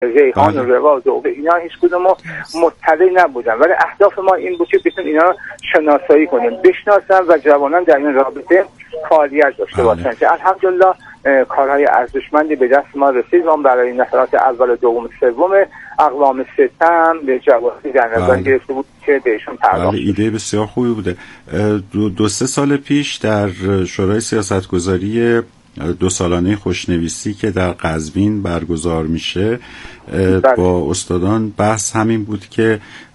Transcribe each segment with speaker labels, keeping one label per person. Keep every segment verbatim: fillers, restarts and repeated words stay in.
Speaker 1: ریحان و رواز و اینا هیچ کدوم مطلع نبودن، ولی اهداف ما این بود که بتونیم اینا شناسایی کنیم، بشناسن و جوانان در این رابطه فعالیت داشته باشن که الحمدلله کارهای ارزشمندی به دست ما رسید و برای نفرات اول و دوم و سوم اقوام ستم به جوازی در نظر گرفته بود که بهشون پرداخت.
Speaker 2: ایده بسیار خوبی بوده. دو, دو سه سال پیش در شورای سیاستگذاری دو سالانه خوشنویسی که در قزوین برگزار میشه با استادان بحث همین بود که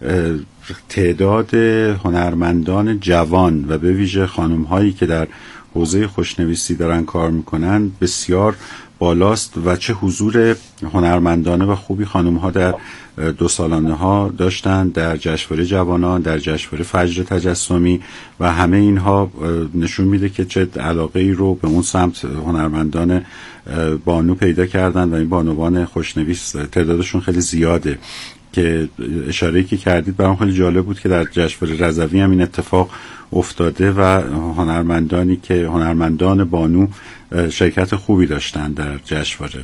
Speaker 2: تعداد هنرمندان جوان و به ویژه خانم هایی که در حوزه خوشنویسی دارن کار میکنن بسیار بالاست و چه حضور هنرمندانه و خوبی خانم ها در دو سالانه ها داشتن در جشنواره جوانان، در جشنواره فجر تجسمی و همه اینها نشون میده که چه علاقه ای رو به اون سمت هنرمندان بانو پیدا کردن و این بانوان خوشنویس تعدادشون خیلی زیاده که اشاره‌ای که کردید برام خیلی جالب بود که در جشنواره رضوی هم این اتفاق افتاده و هنرمندانی که هنرمندان بانو شرکت خوبی داشتن در جشنواره.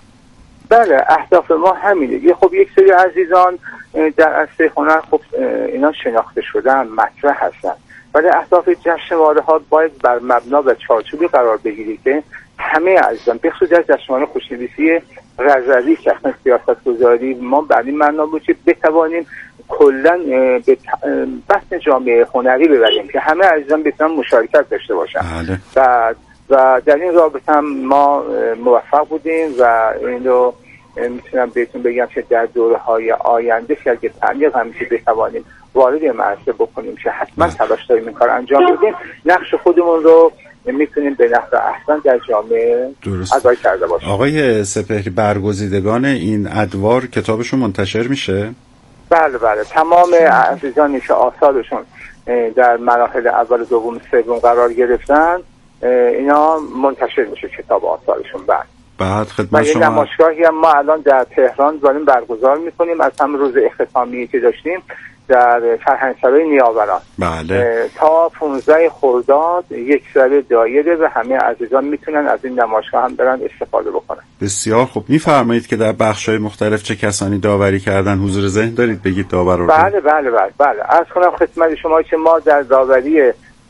Speaker 1: بله اهداف ما همینه. خب یک سری عزیزان در عرصه هنر خب اینا شناخته شدن، مطرح هستن، ولی اهداف جشنواره ها باید بر مبنا و چارچوبی قرار بگیری که همه عزیزان بخصوص در جشنواره خوشنویسی رضوی که سیاستگذاری ما بر این معنا بود که بتوانیم کلا به بحث جامعه هنری ببریم که همه عزیزان بتونن مشارکت داشته باشن.
Speaker 2: بله.
Speaker 1: و و در این رابطه هم ما موفق بودیم و این رو میتونم بهتون بگم که در دوره‌های آینده که اگه تعلیق همیشه بتوانیم وارد مدرسه بکنیم که حتما تلاش داریم این کار انجام بدیم، نقش خودمون رو میتونیم به نحو احسن در جامعه ادا کرده باشیم.
Speaker 2: آقای سپهری، برگزیدگان این ادوار کتابشون منتشر میشه؟
Speaker 1: بله بله، تمام عزیزانی که آثارشون در مراحل اول و دوم و سوم قرار گرفتن اینا منتشر میشه کتاب آثارشون. بعد
Speaker 2: بعد خدمت شما
Speaker 1: نمایشگاهی هم ما الان در تهران داریم برگزار میکنیم از هم روز اختتامیه که داشتیم در فرهنگسرای نیاوران.
Speaker 2: بله.
Speaker 1: تا پانزده خرداد یک سره دایره و همه عزیزان میتونن از این نمایشگاه هم برن استفاده بکنن.
Speaker 2: بسیار خوب. میفرمایید که در بخش‌های مختلف چه کسانی داوری کردن؟ حضور ذهن دارید بگید داور رو؟
Speaker 1: بله بله بله بله. عرض کنم خدمت شما که ما در داوری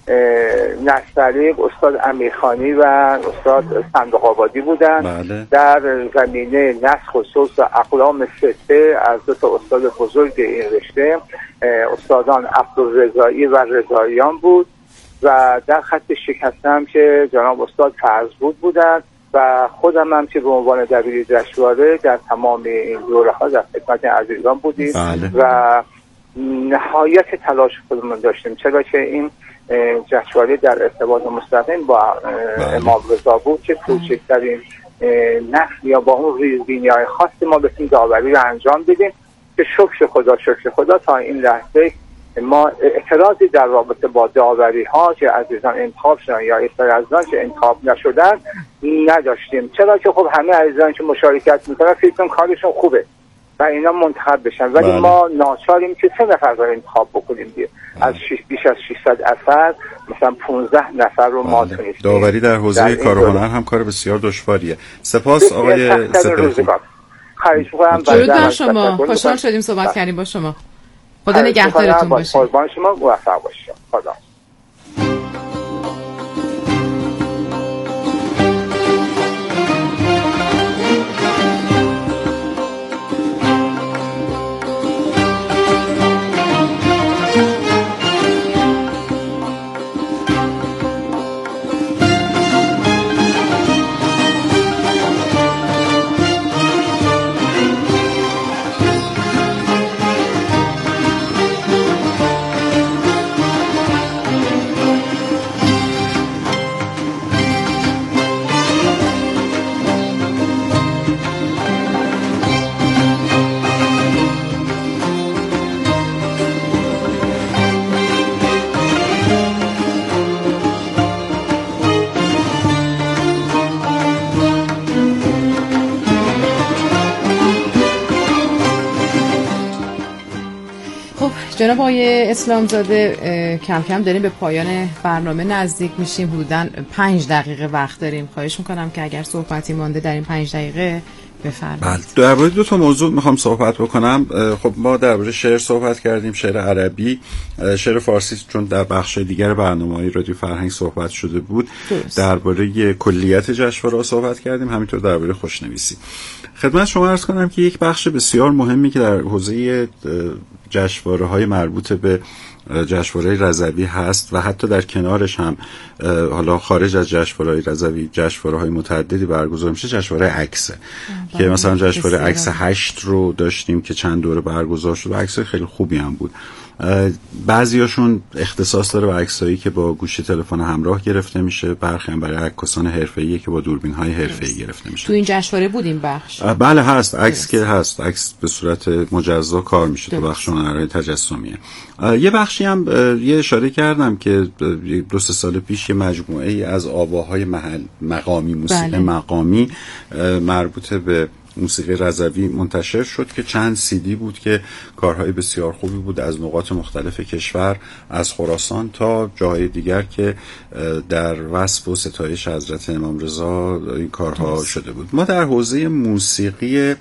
Speaker 1: نستعلیق استاد امیرخانی و استاد صندوق آبادی بودن.
Speaker 2: بله.
Speaker 1: در زمینه نسخ و سوس و اقلام سته از دو تا استاد بزرگ این رشته استادان عبدالرضایی و رضاییان بود و در خط شکستم که جناب استاد فرزبود بودن و خودم هم که به عنوان دبیر جشنواره در تمام این دوره ها در خدمت عزیزان بودیم.
Speaker 2: بله.
Speaker 1: و نهایت تلاش خودمون داشتیم، چرا که این جشنواره در ارتباط مستقیم با امام رضا بود که کوچکترین نقل یا با اون ریزبینی‌های خاص ما بتونیم داوری رو انجام بدیم که شکر خدا شکر خدا تا این لحظه ما اعتراضی در رابطه با داوری ها که عزیزان انتخاب شدن یا عزیزان که انتخاب نشدن نداشتیم، چرا که خب همه عزیزان که مشارکت میکنن فکر کنم کارشون خوبه و اینا منتخب بشن، ولی بله. ما ناچاریم که سه نفر رو انتخاب بکنیم دیگه. از شش بیش از ششصد اثر مثلا پانزده نفر رو بله. ما تونستیم.
Speaker 2: داوری در حوزه کار و هنر هم کار بسیار دشواریه. سپاس آقای سپهری.
Speaker 1: خواهش می‌کنم.
Speaker 3: درود بر شما. خوشحال شدیم صحبت کردیم با شما. خدا نگهدارتون باشه.
Speaker 1: قربان شما، موفق باشید. خدا.
Speaker 3: جناب آقای اسلامزاده، کم کم داریم به پایان برنامه نزدیک میشیم، حدوداً پنج دقیقه وقت داریم. خواهش میکنم که اگر صحبتی مانده در این پنج دقیقه بفرمایید.
Speaker 2: بله، درباره دو تا موضوع میخوام صحبت بکنم. خب ما درباره شعر صحبت کردیم، شعر عربی، شعر فارسی چون در بخش دیگر برنامه‌های رادیو فرهنگ صحبت شده بود، درباره کلیت جشنواره صحبت کردیم، همینطور درباره خوشنویسی. خدمت شما عرض کنم که یک بخش بسیار مهمی که در حوزه جشنواره‌های مربوط به جشنواره رضوی هست و حتی در کنارش هم حالا خارج از جشنواره رضوی جشنواره‌های متعددی برگزار میشه، جشنواره عکس که مثلا جشنواره عکس هشت رو داشتیم که چند دوره برگزار شد و عکسای خیلی خوبی هم بود. بعضیاشون اختصاص داره به عکسایی که با گوشی تلفن همراه گرفته میشه، برخی هم برای عکاسان حرفه‌ای که با دوربین‌های حرفه‌ای گرفته میشه.
Speaker 3: تو این جشنواره بود این بخش؟
Speaker 2: بله هست، عکس که هست، عکس به صورت مجزا کار میشه تو بخش هنرهای تجسمیه. یه بخشی هم یه اشاره کردم که دو سه سال پیش یه مجموعه ای از آواهای محل مقامی، موسیقی بله. مقامی مربوط به موسیقی رضوی منتشر شد که چند سیدی بود که کارهای بسیار خوبی بود از نقاط مختلف کشور، از خراسان تا جاهای دیگر که در وصف و ستایش حضرت امام رضا این کارها شده بود. ما در حوزه موسیقی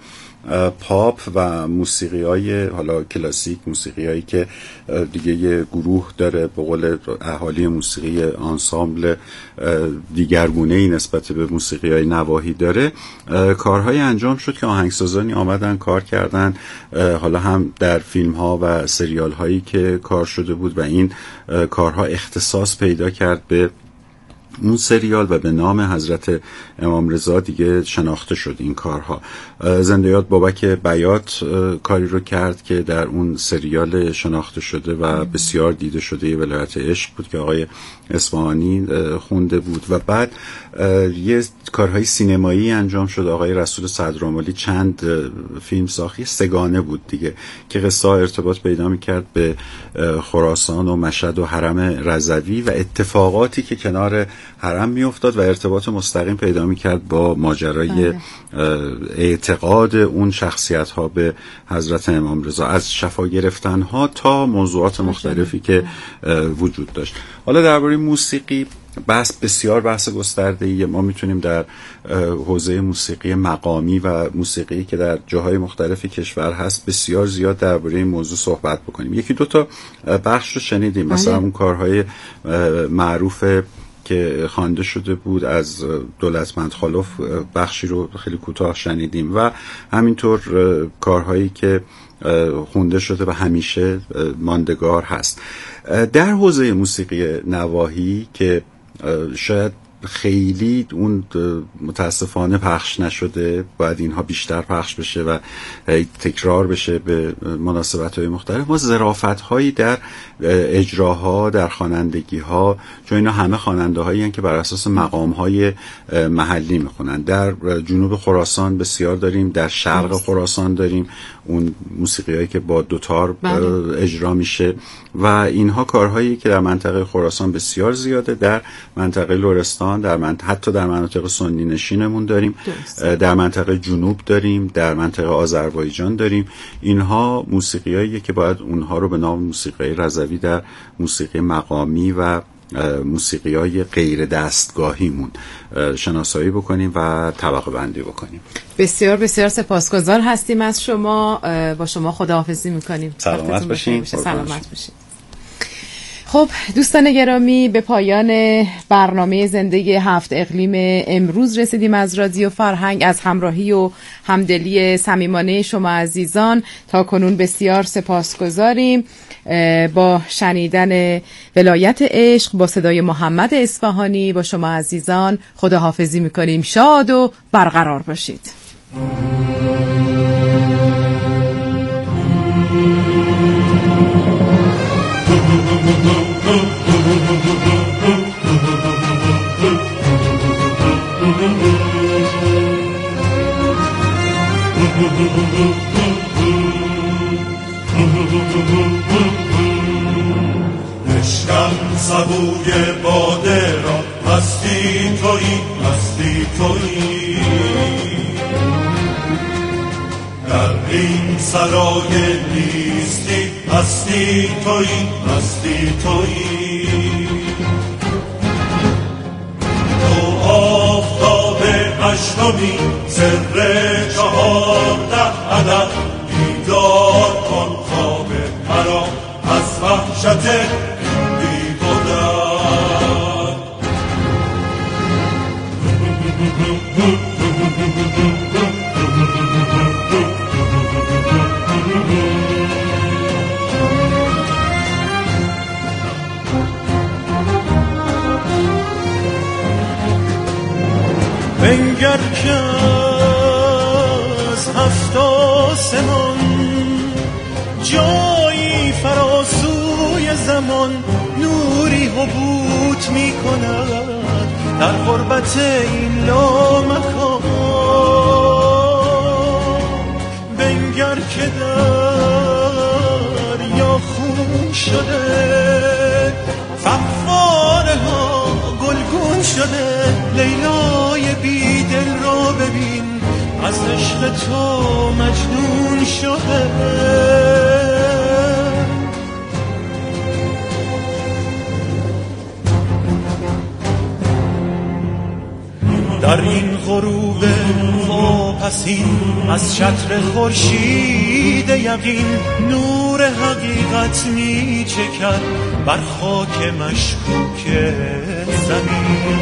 Speaker 2: پاپ و موسیقی های حالا کلاسیک، موسیقی هایی که دیگه یه گروه داره، به قول اهالی موسیقی آنسامبل دیگرگونه‌ای نسبت به موسیقی های نواحی داره، کارهای انجام شد که آهنگسازانی آمدن کار کردن، حالا هم در فیلم ها و سریال هایی که کار شده بود و این کارها اختصاص پیدا کرد به اون سریال و به نام حضرت امام رضا دیگه شناخته شد این کارها. زنده یاد بابک بیات کاری رو کرد که در اون سریال شناخته شده و بسیار دیده شده ولایت عشق بود که آقای اصفهانی خونده بود و بعد یه کارهای سینمایی انجام شد. آقای رسول صدرآملی چند فیلم ساختی، سگانه بود دیگه که قصه ارتباط پیدا می‌کرد به خراسان و مشهد و حرم رضوی و اتفاقاتی که کنار حرم میافتاد و ارتباط مستقیم پیدا می‌کرد با ماجرای اعتقاد اون شخصیت‌ها به حضرت امام رضا، از شفا گرفتن‌ها تا موضوعات مختلفی که وجود داشت. حالا درباره موسیقی بحث بسیار بحث گسترده‌ایه. ما میتونیم در حوزه موسیقی مقامی و موسیقی که در جاهای مختلف کشور هست بسیار زیاد درباره این موضوع صحبت بکنیم. یکی دو تا بخش رو شنیدیم، مثلا اون کارهای معروف که خوانده شده بود از دولتمند خالف، بخشی رو خیلی کوتاه شنیدیم و همینطور کارهایی که خونده شده و همیشه ماندگار هست. در حوزه موسیقی نواحی که شاید خیلی اون متاسفانه پخش نشده، باید اینها بیشتر پخش بشه و تکرار بشه به مناسبت‌های مختلف، ما ظرافت‌هایی در اجراها، در خوانندگی‌ها، چون اینا همه خواننده‌هایی هستند که بر اساس مقام‌های محلی میخونن. در جنوب خراسان بسیار داریم، در شرق خراسان داریم اون موسیقیایی که با دوتار اجرا میشه و اینها کارهایی که در منطقه خراسان بسیار زیاده، در منطقه لرستان، در منطقه حتی در مناطق سنی نشینمون داریم، در منطقه جنوب داریم، در منطقه آذربایجان داریم. اینها موسیقیایی که باید اونها رو به نام موسیقی رضوی در موسیقی مقامی و موسیقی‌های غیر دستگاهیمون شناسایی بکنیم و طبقه بندی بکنیم.
Speaker 3: بسیار بسیار سپاسگزار هستیم از شما. با شما خداحافظی میکنیم.
Speaker 2: سلامت باشین.
Speaker 3: سلامت باشین. خب دوستان گرامی، به پایان برنامه زنده هفت اقلیم امروز رسیدیم از رادیو فرهنگ. از همراهی و همدلی صمیمانه شما عزیزان تا کنون بسیار سپاسگزاریم. با شنیدن ولایت عشق با صدای محمد اصفهانی با شما عزیزان خداحافظی میکنیم. شاد و برقرار باشید.
Speaker 4: عشقم سبوی باده را مستی تویی، مستی تویی، در این سرای نیستی مستی تویی، مستی تویی. تو آفتاب هشتمی سر چهارده عدد بیدار کن خواب مرا از وحشت بی قدرت.
Speaker 5: بنگر که از هفت آسمان جایی فراسوی زمان نوری حبوط می کند در غربت این لامکان. بنگر که دریا خون شده فواره ها گلگون شده. لیلای بی دل را ببین از عشق تو مجنون شده. در این غروب واپسین از چتر خورشید یقین نور حقیقت می چکد بر خاک مشکوک زمین.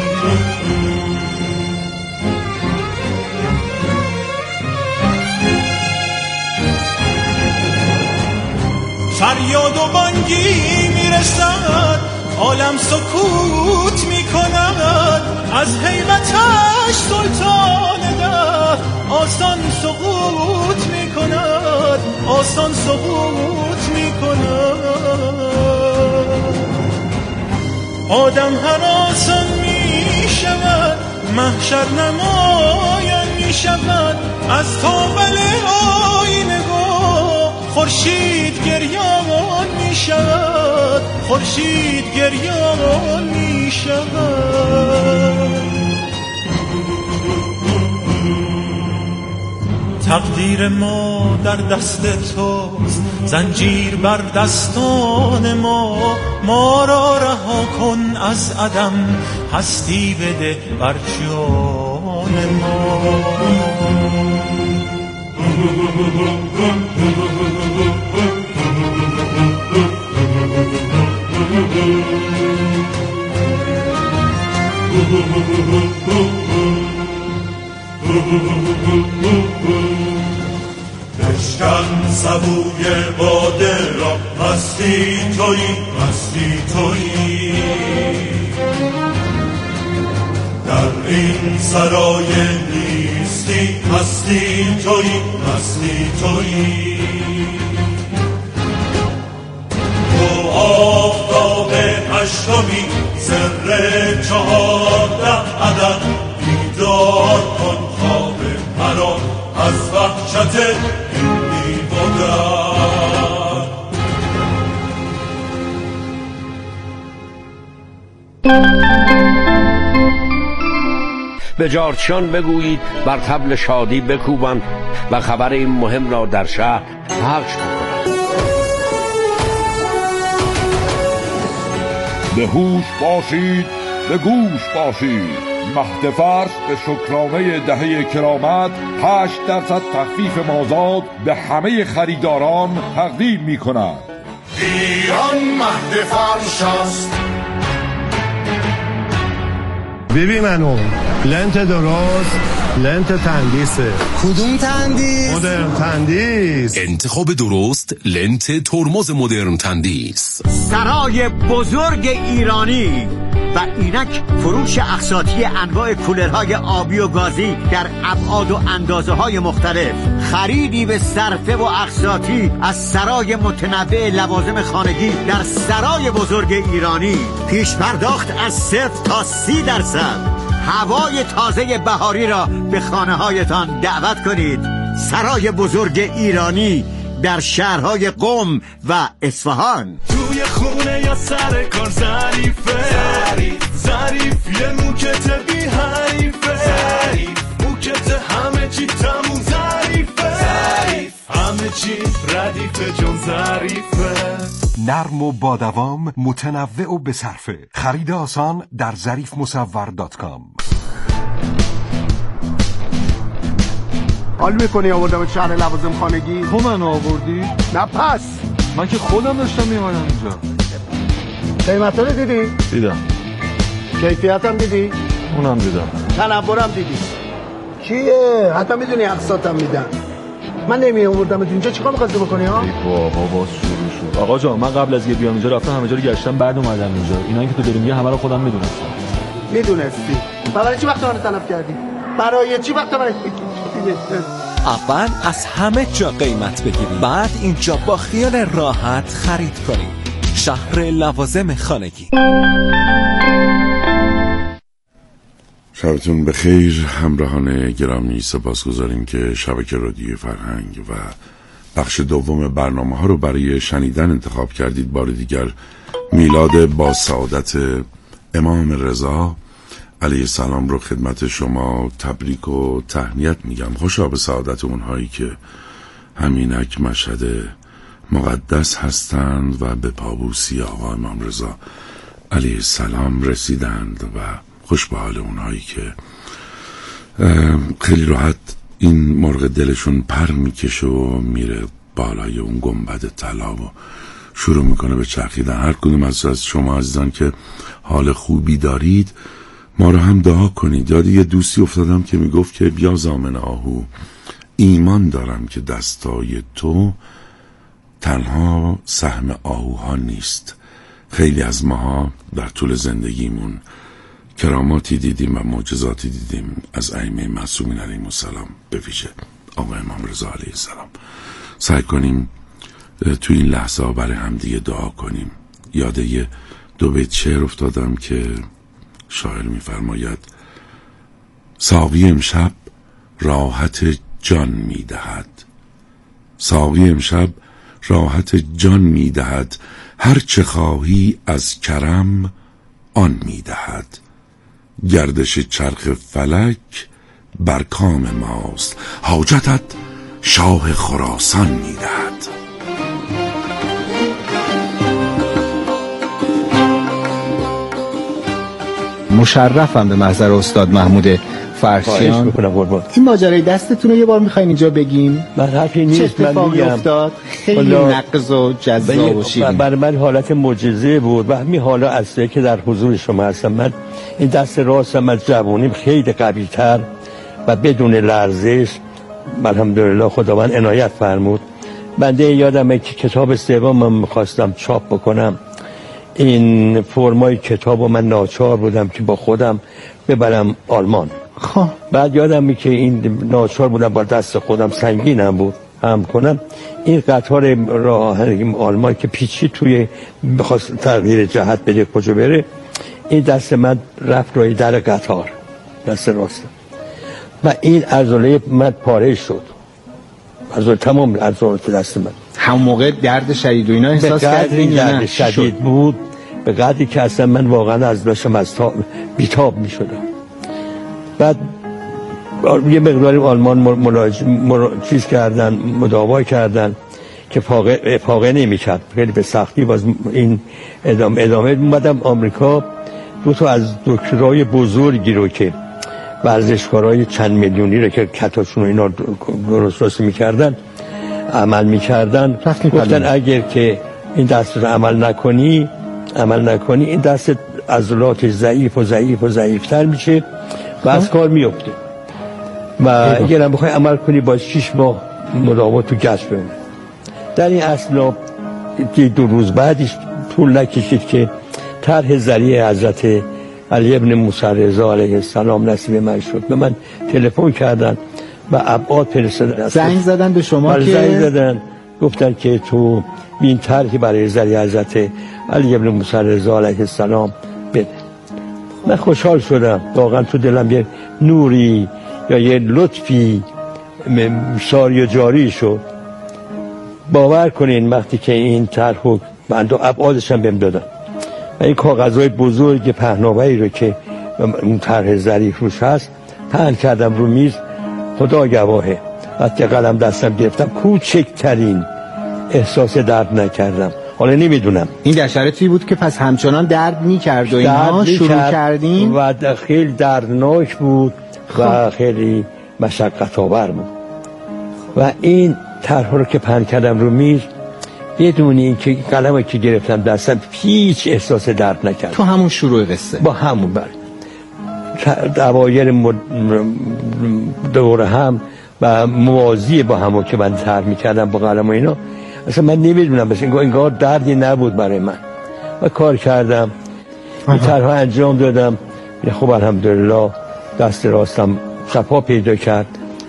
Speaker 5: فریاد و بانگی میرسد عالم سکوت میکند از حیرتش سلطان ده آسان سقوط میکند آسان سقوط میکند. آدم هر آسان میشود محشر نمایان میشود از تابل آینه خورشید گریان می شود خورشید گریان می شود. تقدیر ما در دست توست زنجیر بر دستان ما ما را رها کن از عدم هستی بده بر جان ما.
Speaker 4: بشکن سبوی باده را مستی تویی مستی تویی در این سرای نیستی مستی تویی مستی تویی. تو آفتاب هشتمی سر چهارده عدد بیدار کن خواب مرا از وحشت این بی‌قدرت.
Speaker 6: به جارچیان بگویید بر طبل شادی بکوبند و خبر این مهم را در شهر پخش کنند.
Speaker 7: به هوش باشید به گوش باشید. مهد فرش به شکرانه دهه کرامت هشت درصد تخفیف مازاد به همه خریداران تقدیم می کند.
Speaker 8: ایران مهد فرش است.
Speaker 9: ببین منو لنت درست لنت تندیسه.
Speaker 10: کدوم تندیس؟
Speaker 9: مدرن تندیس.
Speaker 11: انتخاب درست لنت ترمز مدرن تندیس.
Speaker 12: سرای بزرگ ایرانی و اینک فروش اقساطی انواع کولرهای آبی و گازی در ابعاد و اندازه های مختلف. خریدی به صرفه و اقساطی از سرای متنوع لوازم خانگی در سرای بزرگ ایرانی. پیش پرداخت از صفر تا سی درصد. هوای تازه بهاری را به خانه هایتان دعوت کنید. سرای بزرگ ایرانی در شهرهای قم و اصفهان.
Speaker 5: توی خونه یا سر کار ظریفه ظریف ظریف یه موکت بی حریفه ظریف موکت همه چی تموم ظریفه ظریف همه چی ردیفه جون ظریفه.
Speaker 13: نرم و با دوام متنوع و بصرفه. خرید آسان در ظریف مصور دات کام.
Speaker 9: حال میکنی آوردم شهر لوازم خانگی؟
Speaker 10: تو من آوردی؟
Speaker 9: نه پس
Speaker 10: من که خودم داشتم میمانم اینجا.
Speaker 9: قیمت رو دیدی؟
Speaker 10: دیدم.
Speaker 9: کیفیت هم دیدی؟
Speaker 10: اونم دیدم.
Speaker 9: تنبرم دیدی؟ کیه؟ حتی میدونی اقساطم میدن. من نمی آوردم اینجا چیکار می‌خواستی بکنی ها؟
Speaker 10: ای بابا باز شروع شد. آقا جان من قبل از اینکه بیام اینجا رفتم همه جا رو گشتم بعد اومدم اینجا. اینا که تو داری میگه همه رو خودم میدونستم.
Speaker 9: میدونستی؟ برای چی وقت من طلب کردی؟ برای چی وقت من
Speaker 14: اول از همه جا قیمت بگیرید، بعد اینجا با خیال راحت خرید کنید. شهر لوازم خانگی.
Speaker 15: شبتون بخیر همراهان گرامی، سپاسگزاریم که شبکه رادیوی فرهنگ و بخش دوم برنامه ها رو برای شنیدن انتخاب کردید. بار دیگر میلاد با سعادت امام رضا علیه السلام رو خدمت شما تبریک و تهنیت میگم. خوشا به سعادت اونهایی که همینک مشهد مقدس هستند و به پابوسی آقا امام رضا علیه السلام رسیدند و خوش به حال اونهایی که خیلی راحت این مرغ دلشون پر میکشه و میره بالای اون گنبد طلا و شروع میکنه به چرخیدن. هر کدوم از شما عزیزان که حال خوبی دارید ما رو هم دعا کنید. یاد یه دوستی افتادم که میگفت که بیا زامن آهو، ایمان دارم که دستای تو تنها سهم آهوها نیست. خیلی از ماها در طول زندگیمون کراماتی دیدیم و معجزاتی دیدیم از ائمه معصومین علیهم السلام، به ویژه آقا امام رضا علیه السلام. سعی کنیم تو این لحظه ها برای هم دیگه دعا کنیم. یاد یه دو بیت شعر افتادم که شاعر میفرماید ساقی امشب راحت جان میدهد، ساقی امشب راحت جان میدهد، هر چه خواهی از کرم آن میدهد، گردش چرخ فلک بر کام ماست، حاجتت شاه خراسان میدهد.
Speaker 16: مشرفم به محضر استاد محمود فرشیان. این ماجرای دستتون رو یه بار میخوایم اینجا بگیم؟
Speaker 6: من حرفی نیست.
Speaker 16: چه اتفاقی افتاد؟ خیلی نقض و جذاب و شیرین.
Speaker 6: برای من حالت معجزه بود و همین حالا اصلی که در حضور شما هستم. من این دست راستم از جوانیم خیلی قوی‌تر و بدون لرزش الحمدلله خداوند عنایت فرمود. بنده یادمه که کتاب سوم من میخواستم چاپ بکنم. این فرمای کتاب و من ناچار بودم که با خودم ببرم آلمان.
Speaker 16: خب
Speaker 6: بعد یادم که این ناچار بودم با دست خودم سنگینم بود هم کنم. این قطار راه آلمان که پیچی توی بخواست تغییر جهت بده کجا بره، این دست من رفت روی در قطار، دست راست، و این عضله من پاره شد. عضله تمام عضلات دست من.
Speaker 16: همون موقع درد شدید و اینا احساس کردین؟
Speaker 6: درد شدید بود به قدری که اصلا من واقعا از داشتم از تا... بیتاب می شدم. بعد یه مقداری آلمان ملاج... مر... چیز کردن، مداوا کردن که فاقه, فاقه نمی کرد، خیلی به سختی باز این ادامه ادامه اومدم آمریکا. دو تا از دکترای بزرگی رو که ورزشکارای چند میلیونی رو که کتاشون رو اینا درست راست میکردن عمل میکردن، گفتن اگر که این دست رو عمل نکنی عمل نکنی این دست عضلات ضعیف و ضعیف و ضعیفتر میشه و از کار میفته و اگر هم بخوای عمل کنی باز شش ماه مداوم تو گشت بمونه. در این اصلا دو روز بعدش طول نکشید که طرح ذریع حضرت علی ابن موسی رضا علیه السلام نصیب من شد. به من تلفن کردن و ابعاد فرستادن،
Speaker 16: زنگ زدن به شما که
Speaker 6: زنگ زدن گفتن که تو این طرحی برای ذریع حضرت علی ابن موسی رضا علیه السلام بده. من خوشحال شدم، واقعا تو دلم یه نوری یا یه لطفی ساری و جاری شد. باور کنین وقتی که این طرحو من دو ابعادش هم بهم دادن و این کاغذهای بزرگ پهناوری رو که اون طرح ظریف روش هست پهن کردم رو میز. خدا گواهه وقتی قلم دستم گرفتم کوچکترین احساس درد نکردم. حالا نمیدونم
Speaker 16: این در شرایطی بود که پس همچنان درد میکرد و اینها شروع کردین
Speaker 6: و خیلی دردناک بود و خیلی مشقت آور بود. و این طرح رو که پهن کردم رو میز بدون اینکه قلمو که گرفتم دستم هیچ احساس درد نکردم.
Speaker 16: تو همون شروع قصه
Speaker 6: با همون بر دوایر مد... دوره هم و موازی با همون که من طرح میکردم با قلم و اینا اصلا من نمیدونم، بس انگار دردی نبود برای من و کار کردم. این طرح‌ها انجام دادم. خب الحمدلله دست راستم صفا پیدا کرد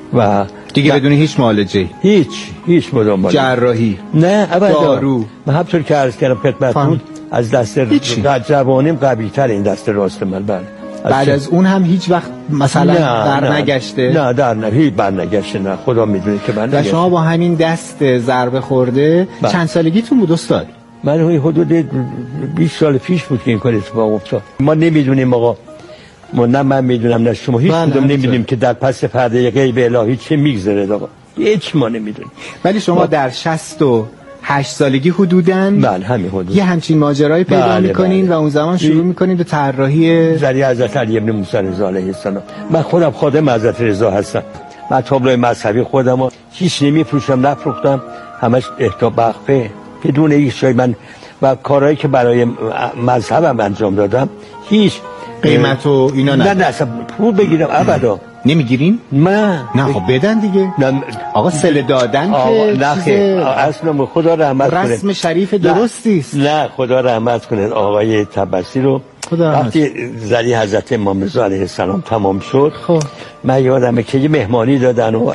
Speaker 6: و
Speaker 16: دیگه بدون هیچ معالجه،
Speaker 6: هیچ هیچ مدام
Speaker 16: جراحی
Speaker 6: نه ابدا
Speaker 16: دارو.
Speaker 6: من همطور که عرض کردم خدمتتون از دست جوانیم قوی‌تر این دست راست من. بله
Speaker 16: بعد از اون هم هیچ وقت مثلا در نگشته؟
Speaker 6: نه در نه هیچ بر نگشته، نه خدا میدونه که بر نگشته.
Speaker 16: و شما با همین دست ضربه خورده بله. چند سالگیتون بود استاد؟
Speaker 6: من حدود بیست سال پیش بود که این کار اتفاق افتاد. ما نمیدونیم آقا، ما نه من میدونم نه شما هیچ کدوم نمیدونیم که در پس پرده غیب الهی چه میگذره آقا، هیچ ما نمیدونیم.
Speaker 16: ولی شما ما... در شصت و هشت سالگی حدوداً
Speaker 6: بله همین حدود
Speaker 16: یه همچین ماجرایی پیدا بله میکنین بله. و اون زمان شروع میکنین به طراحی
Speaker 6: ذریعه حضرت علی ابن موسی رضا علیه السلام. من خودم خادم حضرت رضا هستم. من تابلوی مذهبی خودمو هیچ نمیفروشم، نفروختم، همش اهدا بخفه بدون هیچ شای. من و کارهایی که برای مذهبم انجام دادم هیچ
Speaker 16: قیمت و اینا نه.
Speaker 6: نه نه اصلا پول بگیرم ابدا.
Speaker 16: نمیگیرین؟
Speaker 6: نه
Speaker 16: نه خب بدن دیگه.
Speaker 6: نه
Speaker 16: آقا سله دادن که
Speaker 6: نه چیز... اصلا خدا رحمت کنه
Speaker 16: رسم شریف درستی است.
Speaker 6: نه خدا رحمت کنه آقای تبسی رو وقتی ذریعه حضرت امام رضا علیه السلام تمام شد خب من یادمه که یه مهمانی دادن و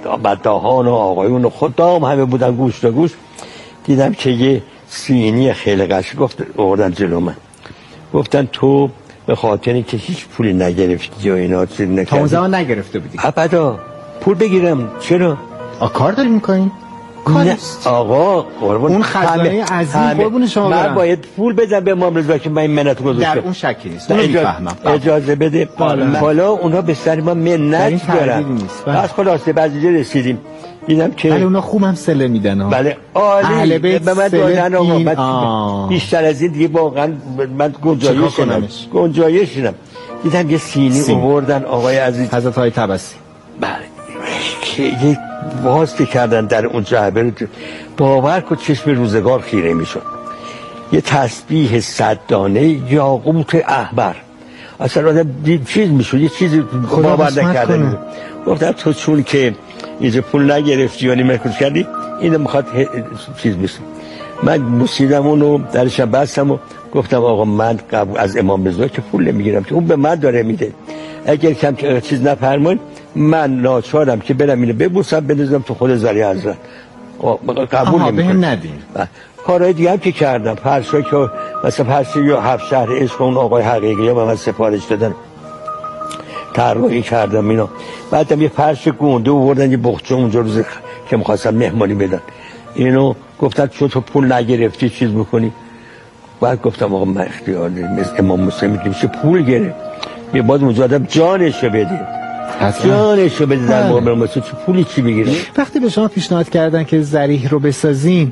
Speaker 6: بداهان و آقایون و خدام همه بودن گوش تا گوش. دیدم که یه سینی خیلی قشنگ گفت آوردن جلو من، گفتن تو به خاطر اینکه هیچ پولی نگرفتی یا اینا چیز نکردی.
Speaker 16: تا اون زمان نگرفته بودی؟
Speaker 6: ابدا. پول بگیرم چرا؟
Speaker 16: آ کار داری میکنین؟
Speaker 6: کاریست آقا قربون
Speaker 16: اون خزانه عظیم قربون شما برم.
Speaker 6: من باید پول بدم به امام رضا که من این منت گذاشتم.
Speaker 16: در اون شکی نیست، اونو میفهمم.
Speaker 6: اجازه بده. حالا اونا به سر ما منت دارن. بس خلاصه بعضی جا رسیدیم دیدم که
Speaker 16: ولی اونا خوبم سله میدن ها.
Speaker 6: بله عالی به من دادن آقا. بیشتر از این دیگه واقعا من گنجایش شدم گنجایش شدم. دیدم یه سینی آوردن آقای عزیز
Speaker 16: حضرت های تبسی.
Speaker 6: بله که یه باز که کردن در اون جعبه باور کن چشم روزگار خیره میشد. یه تسبیح صد دانه یاقوت احمر اصلا آدم چیز میشد، یه چیزی باور نکردن. گفتم تو چون که اینجا پول نگرفتی یا نمی‌کرد کردی اینو میخواد چیز بشه. من موسیدم اونو درشم بستم و گفتم آقا من قبول از امام رضا که پول نمیگیرم که اون به من داره میده، اگر کم چیز نفرمایید من ناچارم که برم اینو ببوسم بندازم تو خود ذریعه حضرت. قبول
Speaker 16: نمی‌کنم. ندین.
Speaker 6: کارهای دیگه هم که کردم، فرشا که مثلا فرشی یا هفت شهر عشق اون آقای حقیقی ها من سفارش دادن طراحی کردم اینا. بعدم یه فرش گونده آوردن یه بخچه اونجا روز که می‌خواستن مهمانی بدن اینو گفتن چون تو پول نگرفتی چیز بکنی. بعد گفتم آقا من اختیار دارم مثل امام مسلم میشه پول گرفت یه باز اونجا آدم جانشو بده جانشو بده در مقابل مسلم چه پولی چی بگیره.
Speaker 16: وقتی به شما پیشنهاد کردن که ذریح رو بسازین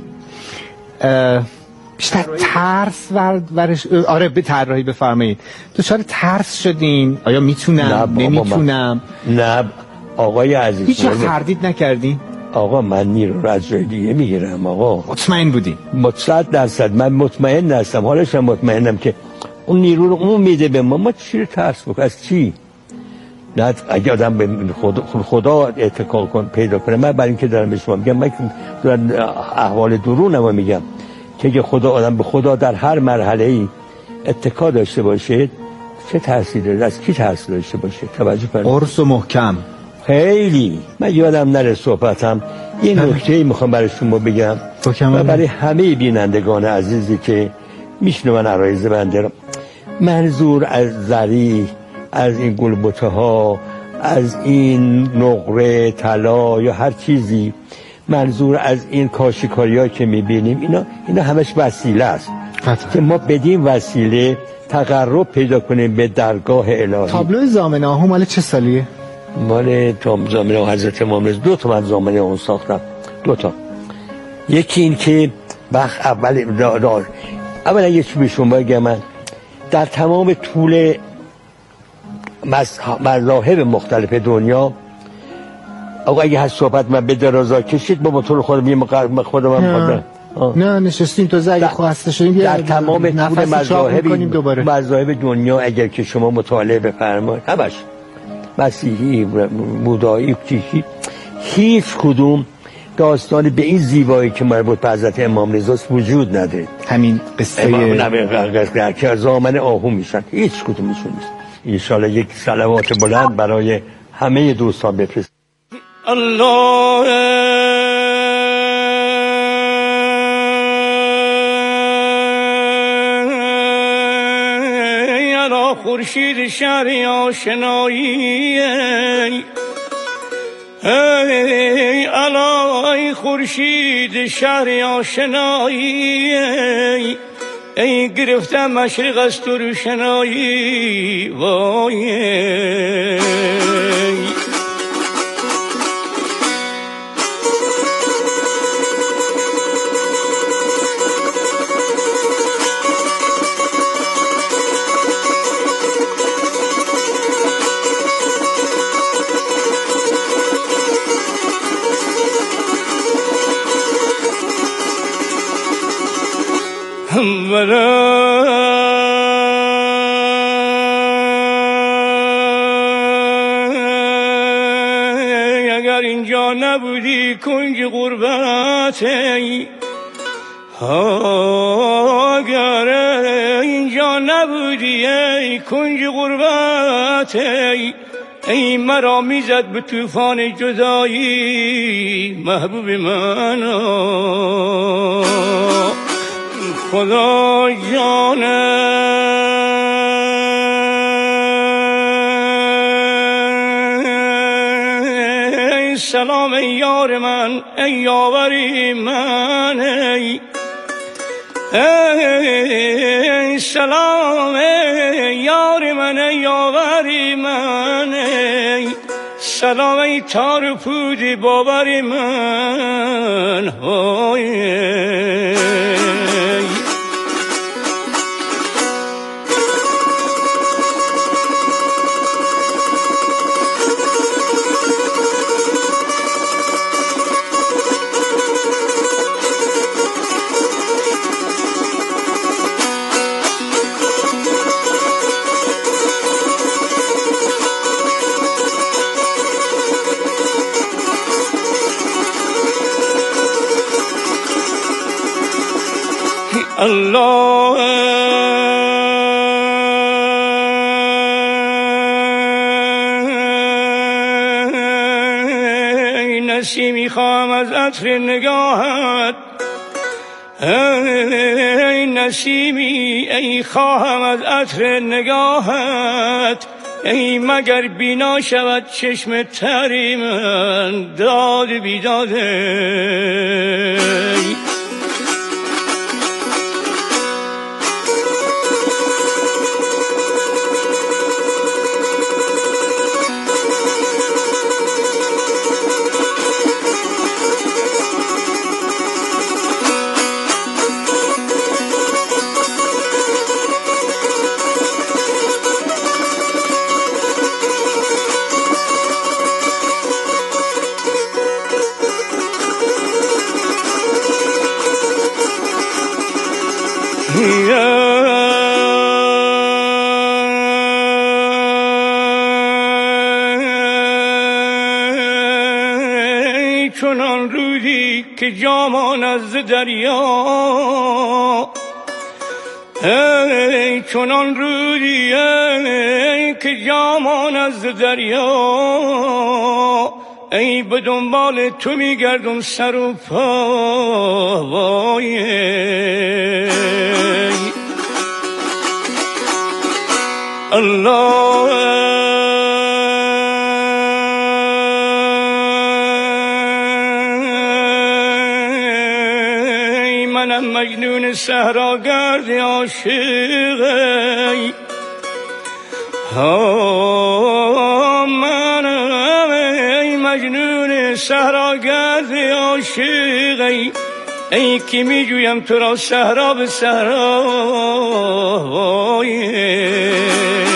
Speaker 16: بیشتر ترس ور ورش آره به طراحی بفرمایید دچار ترس شدین؟ آیا میتونم نمیتونم؟
Speaker 6: نه آقای عزیز
Speaker 16: هیچ وقت تردید نکردین؟
Speaker 6: آقا من نیرو رو از جای دیگه میگیرم آقا.
Speaker 16: مطمئن بودین؟
Speaker 6: صد درصد من مطمئن هستم، حالشم مطمئنم که اون نیرو رو اون میده به ما. ما چی رو ترس بکنم از چی؟ نه اگه آدم به خدا, خدا اتکا کن پیدا کنه. من برای اینکه دارم به شما میگم، من دارم احوال درونم میگم که اگه خدا آدم به خدا در هر مرحله ای اتکا داشته باشه چه تأثیر داره؟ از کی تأثیر داشته باشه؟ توجه کنید.
Speaker 16: قرص و محکم
Speaker 6: خیلی. من یادم نره صحبتم این نکته‌ای میخوام برای شما بگم و برای همه بینندگان عزیزی که میشنون عرایض بنده رو. منظور از ذریح، از این گلبته ها، از این نقره طلا یا هر چیزی، منظور از این کاشیکاری ها که میبینیم اینا اینا همش وسیله است که ما بدیم وسیله تقرب پیدا کنیم به درگاه الهی.
Speaker 16: تابلو زامنه ها مال چه سالیه؟
Speaker 6: مال تام زامنه ها حضرت امام رضا. دو تا من زامنه اون ساختم، دو تا. یکی این که وقت اول را اولا یه چی به شما بگم، من در تمام طول مذاهب مختلف دنیا آقا اگه هست صحبت من به درازا کشید با موتور خودم یه مقدم خودم هم
Speaker 16: نه نشستیم تو اگه خواسته شدیم
Speaker 6: در تمام طول مذاهب مذاهب دنیا اگر که شما مطالعه بفرمایید همش مسیحی بودایی کیشی هیچ کدوم داستانی به این زیبایی که مربوط به حضرت امام رضاست وجود نداره.
Speaker 16: همین قصه
Speaker 6: که از زامن آهو میشن هیچ کدومشون نیست. ان شاءالله یک صلوات بلند برای همه دوستان بفرست.
Speaker 17: الله یا خورشید شهر آشنایی ای علای خورشید شهر آشنایی ای گرفتم مشرق از تو روشنایی وای اگر اینجا نبودی کنج غربت اگر اینجا نبودی ای کنج غربت ای مرا میزد به طوفان جدایی محبوب من خدا جانه سلام ای یار من ای یاوری من ای, ای سلام ای یار من ای یاوری من ای سلام ای تار و پودی باوری من ای الله ای نسیمی خواهم از عطر نگاهت ای نسیمی ای خواهم از عطر نگاهت ای مگر بینا شود چشم تری من داد بیداده چنان رودی که جامان از دریا ای چنان رودی ای که جامان از دریا ای به دنبال تو میگردم سر و پا وای الله منم مجنون صحراگرد عاشق منم ای مجنون صحراگرد عاشق ای که می جویم تو را صحرا به صحرا